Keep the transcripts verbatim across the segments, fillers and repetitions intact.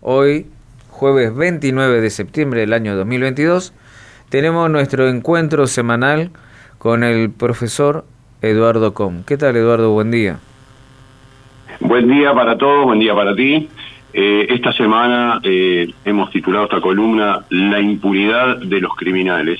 Hoy, jueves veintinueve de septiembre del año dos mil veintidós, tenemos nuestro encuentro semanal con el profesor Eduardo Com. ¿Qué tal, Eduardo? Buen día. Buen día para todos, buen día para ti. Eh, esta semana eh, hemos titulado esta columna La impunidad de los criminales.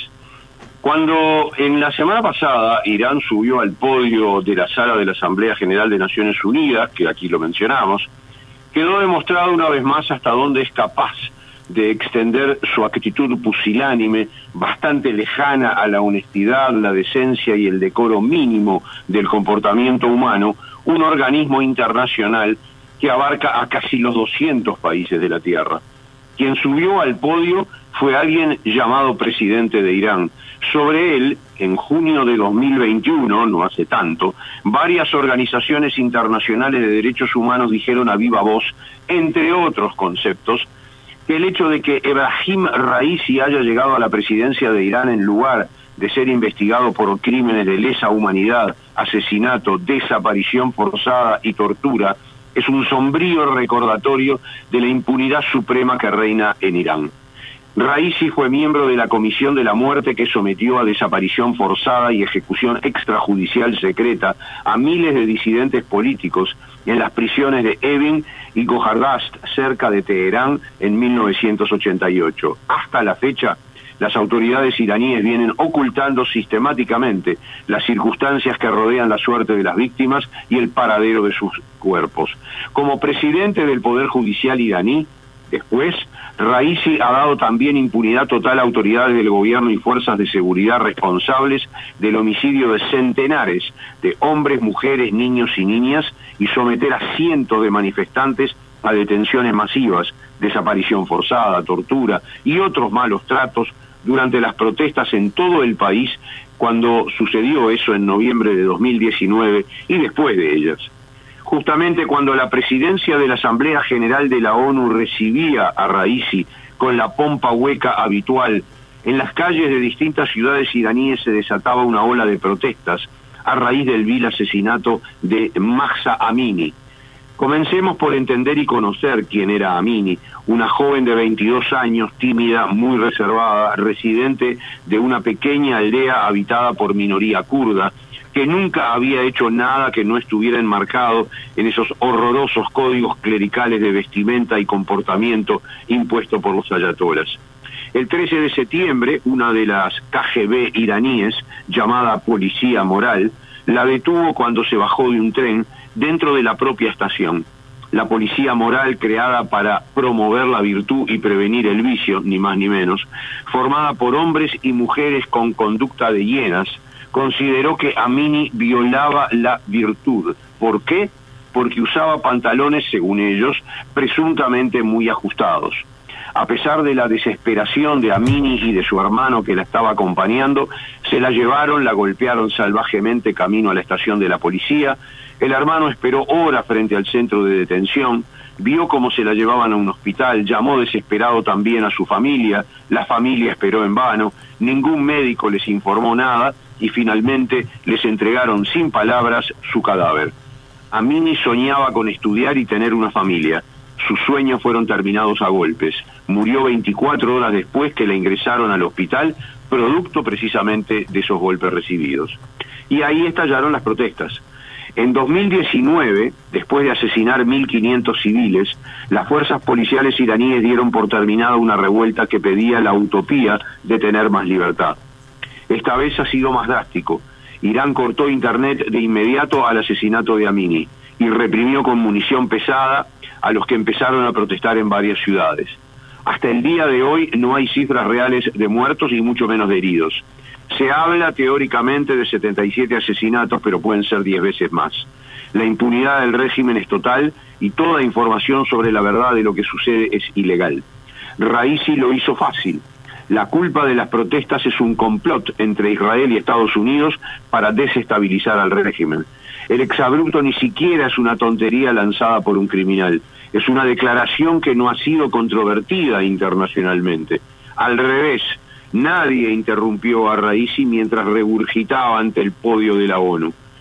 Cuando en la semana pasada Irán subió al podio de la sala de la Asamblea General de Naciones Unidas, que aquí lo mencionamos, quedó demostrado una vez más hasta dónde es capaz de extender su actitud pusilánime, bastante lejana a la honestidad, la decencia y el decoro mínimo del comportamiento humano, un organismo internacional que abarca a casi los doscientos países de la Tierra. Quien subió al podio fue alguien llamado presidente de Irán. Sobre él, en junio de dos mil veintiuno, no hace tanto, varias organizaciones internacionales de derechos humanos dijeron a viva voz, entre otros conceptos, que el hecho de que Ebrahim Raisi haya llegado a la presidencia de Irán en lugar de ser investigado por crímenes de lesa humanidad, asesinato, desaparición forzada y tortura, es un sombrío recordatorio de la impunidad suprema que reina en Irán. Raisi fue miembro de la Comisión de la Muerte que sometió a desaparición forzada y ejecución extrajudicial secreta a miles de disidentes políticos en las prisiones de Evin y Gohardast, cerca de Teherán, en mil novecientos ochenta y ocho. Hasta la fecha, las autoridades iraníes vienen ocultando sistemáticamente las circunstancias que rodean la suerte de las víctimas y el paradero de sus cuerpos. Como presidente del Poder Judicial iraní, después, Raisi ha dado también impunidad total a autoridades del gobierno y fuerzas de seguridad responsables del homicidio de centenares de hombres, mujeres, niños y niñas y someter a cientos de manifestantes a detenciones masivas, desaparición forzada, tortura y otros malos tratos durante las protestas en todo el país cuando sucedió eso en noviembre de dos mil diecinueve y después de ellas. Justamente cuando la presidencia de la Asamblea General de la ONU recibía a Raisi con la pompa hueca habitual, en las calles de distintas ciudades iraníes se desataba una ola de protestas a raíz del vil asesinato de Mahsa Amini. Comencemos por entender y conocer quién era Amini, una joven de veintidós años, tímida, muy reservada, residente de una pequeña aldea habitada por minoría kurda, que nunca había hecho nada que no estuviera enmarcado en esos horrorosos códigos clericales de vestimenta y comportamiento impuestos por los ayatolas. El trece de septiembre, una de las K G B iraníes, llamada Policía Moral, la detuvo cuando se bajó de un tren dentro de la propia estación. La Policía Moral, creada para promover la virtud y prevenir el vicio, ni más ni menos, formada por hombres y mujeres con conducta de hienas, consideró que Amini violaba la virtud. ¿Por qué? Porque usaba pantalones, según ellos, presuntamente muy ajustados. A pesar de la desesperación de Amini y de su hermano que la estaba acompañando, se la llevaron, la golpearon salvajemente camino a la estación de la policía. El hermano esperó horas frente al centro de detención, vio cómo se la llevaban a un hospital, llamó desesperado también a su familia, la familia esperó en vano, ningún médico les informó nada y finalmente les entregaron sin palabras su cadáver. Amini soñaba con estudiar y tener una familia. Sus sueños fueron terminados a golpes. Murió veinticuatro horas después que la ingresaron al hospital, producto precisamente de esos golpes recibidos. Y ahí estallaron las protestas. En dos mil diecinueve, después de asesinar mil quinientos civiles, las fuerzas policiales iraníes dieron por terminada una revuelta que pedía la utopía de tener más libertad. Esta vez ha sido más drástico. Irán cortó internet de inmediato al asesinato de Amini y reprimió con munición pesada a los que empezaron a protestar en varias ciudades. Hasta el día de hoy no hay cifras reales de muertos y mucho menos de heridos. Se habla teóricamente de setenta y siete asesinatos, pero pueden ser diez veces más. La impunidad del régimen es total y toda información sobre la verdad de lo que sucede es ilegal. Raisi lo hizo fácil. La culpa de las protestas es un complot entre Israel y Estados Unidos para desestabilizar al régimen. El exabrupto ni siquiera es una tontería lanzada por un criminal. Es una declaración que no ha sido controvertida internacionalmente. Al revés, nadie interrumpió a Raisi mientras regurgitaba ante el podio de la ONU.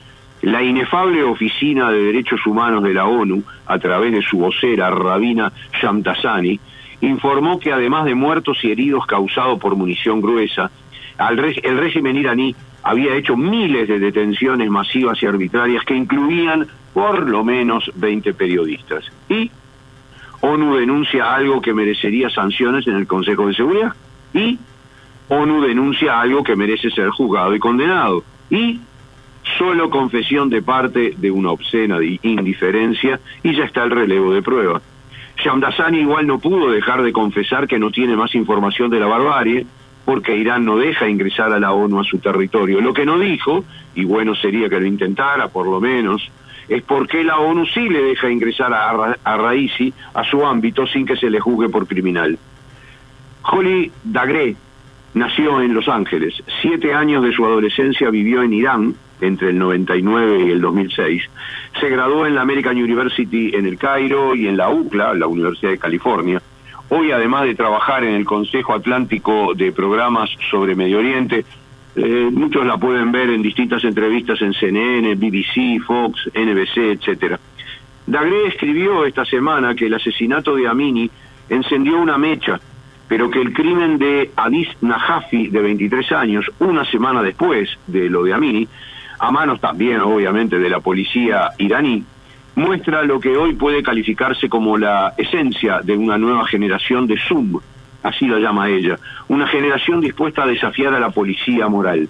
La inefable Oficina de Derechos Humanos de la ONU, a través de su vocera, Rabina Shamdasani, informó que además de muertos y heridos causados por munición gruesa, al reg- el régimen iraní había hecho miles de detenciones masivas y arbitrarias que incluían por lo menos veinte periodistas. Y ONU denuncia algo que merecería sanciones en el Consejo de Seguridad. Y ONU denuncia algo que merece ser juzgado y condenado. Y solo confesión de parte de una obscena indiferencia y ya está el relevo de prueba. Shamdasani igual no pudo dejar de confesar que no tiene más información de la barbarie, porque Irán no deja ingresar a la ONU a su territorio. Lo que no dijo, y bueno sería que lo intentara por lo menos, es por qué la ONU sí le deja ingresar a, Ra- a Raisi a su ámbito sin que se le juzgue por criminal. Holly Dagré nació en Los Ángeles. Siete años de su adolescencia vivió en Irán, entre el noventa y nueve y el dos mil seis. Se graduó en la American University en el Cairo y en la U C L A, la Universidad de California. Hoy, además de trabajar en el Consejo Atlántico de Programas sobre Medio Oriente, eh, muchos la pueden ver en distintas entrevistas en C N N, B B C, Fox, N B C, etcétera. Dagré escribió esta semana que el asesinato de Amini encendió una mecha, pero que el crimen de Adis Najafi, de veintitrés años, una semana después de lo de Amini, a manos también, obviamente, de la policía iraní, muestra lo que hoy puede calificarse como la esencia de una nueva generación de Zoom, así la llama ella, una generación dispuesta a desafiar a la policía moral.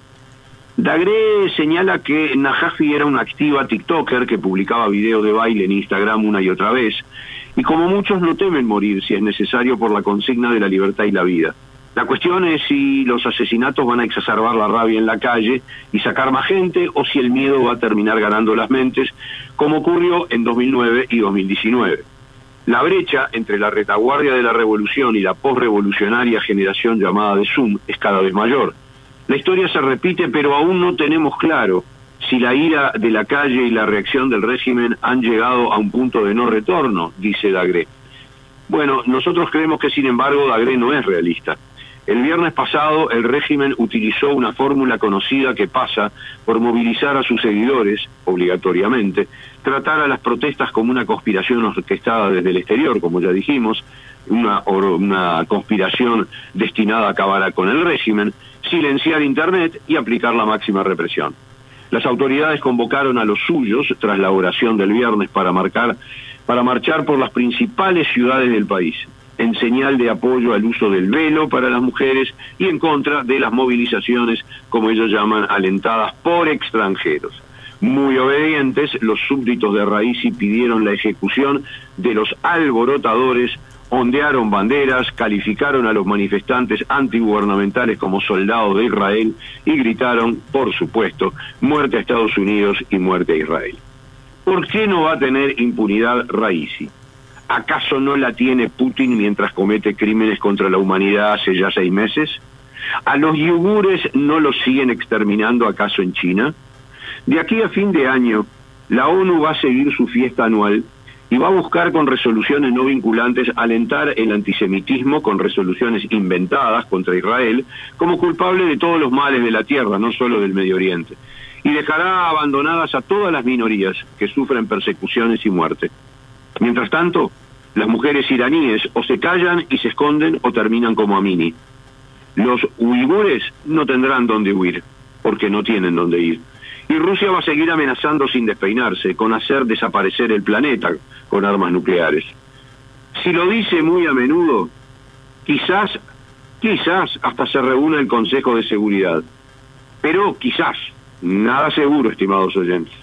Dagré señala que Najafi era una activa TikToker que publicaba videos de baile en Instagram una y otra vez, y como muchos no temen morir si es necesario por la consigna de la libertad y la vida. La cuestión es si los asesinatos van a exacerbar la rabia en la calle y sacar más gente, o si el miedo va a terminar ganando las mentes, como ocurrió en dos mil nueve y dos mil diecinueve. La brecha entre la retaguardia de la revolución y la posrevolucionaria generación llamada de Zoom es cada vez mayor. La historia se repite, pero aún no tenemos claro si la ira de la calle y la reacción del régimen han llegado a un punto de no retorno, dice Dagré. Bueno, nosotros creemos que, sin embargo, Dagré no es realista. El viernes pasado el régimen utilizó una fórmula conocida que pasa por movilizar a sus seguidores, obligatoriamente, tratar a las protestas como una conspiración orquestada desde el exterior, como ya dijimos, una, una conspiración destinada a acabar con el régimen, silenciar Internet y aplicar la máxima represión. Las autoridades convocaron a los suyos, tras la oración del viernes, para marcar, para marchar por las principales ciudades del país, en señal de apoyo al uso del velo para las mujeres y en contra de las movilizaciones, como ellos llaman, alentadas por extranjeros. Muy obedientes, los súbditos de Raisi pidieron la ejecución de los alborotadores, ondearon banderas, calificaron a los manifestantes antigubernamentales como soldados de Israel y gritaron, por supuesto, muerte a Estados Unidos y muerte a Israel. ¿Por qué no va a tener impunidad Raisi? ¿Acaso no la tiene Putin mientras comete crímenes contra la humanidad hace ya seis meses? ¿A los yugures no los siguen exterminando acaso en China? De aquí a fin de año, la ONU va a seguir su fiesta anual y va a buscar con resoluciones no vinculantes alentar el antisemitismo con resoluciones inventadas contra Israel como culpable de todos los males de la tierra, no solo del Medio Oriente, y dejará abandonadas a todas las minorías que sufren persecuciones y muerte. Mientras tanto, las mujeres iraníes o se callan y se esconden o terminan como Amini. Los uigures no tendrán dónde huir, porque no tienen dónde ir. Y Rusia va a seguir amenazando sin despeinarse, con hacer desaparecer el planeta con armas nucleares. Si lo dice muy a menudo, quizás, quizás hasta se reúna el Consejo de Seguridad. Pero quizás, nada seguro, estimados oyentes.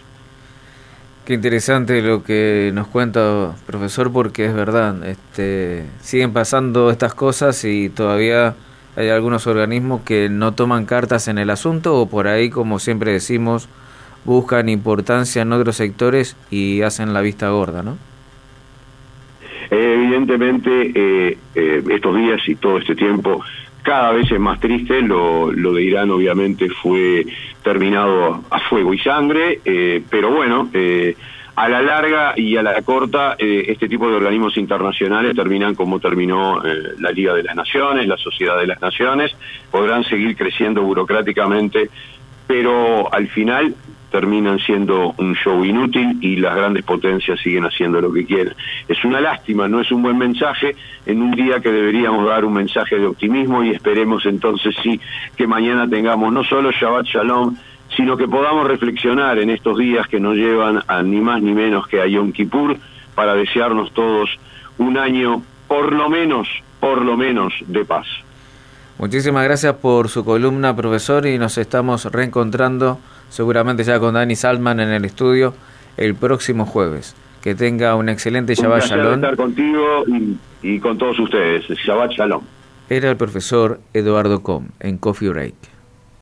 Qué interesante lo que nos cuenta, profesor, porque es verdad, este, siguen pasando estas cosas y todavía hay algunos organismos que no toman cartas en el asunto, o por ahí, como siempre decimos, buscan importancia en otros sectores y hacen la vista gorda, ¿no? Evidentemente, eh, eh, estos días y todo este tiempo, cada vez es más triste. Lo, lo de Irán obviamente fue terminado a fuego y sangre, eh, pero bueno, eh, a la larga y a la corta, eh, este tipo de organismos internacionales terminan como terminó eh, la Liga de las Naciones, la Sociedad de las Naciones, podrán seguir creciendo burocráticamente, pero al final terminan siendo un show inútil y las grandes potencias siguen haciendo lo que quieren. Es una lástima, no es un buen mensaje en un día que deberíamos dar un mensaje de optimismo, y esperemos entonces sí que mañana tengamos no solo Shabbat Shalom, sino que podamos reflexionar en estos días que nos llevan a ni más ni menos que a Yom Kippur, para desearnos todos un año por lo menos, por lo menos de paz. Muchísimas gracias por su columna, profesor, y nos estamos reencontrando seguramente ya con Dani Salman en el estudio el próximo jueves. Que tenga un excelente Shabbat Shalom. Un placer estar contigo y, y con todos ustedes. Shabbat Shalom. Era el profesor Eduardo Com en Coffee Break.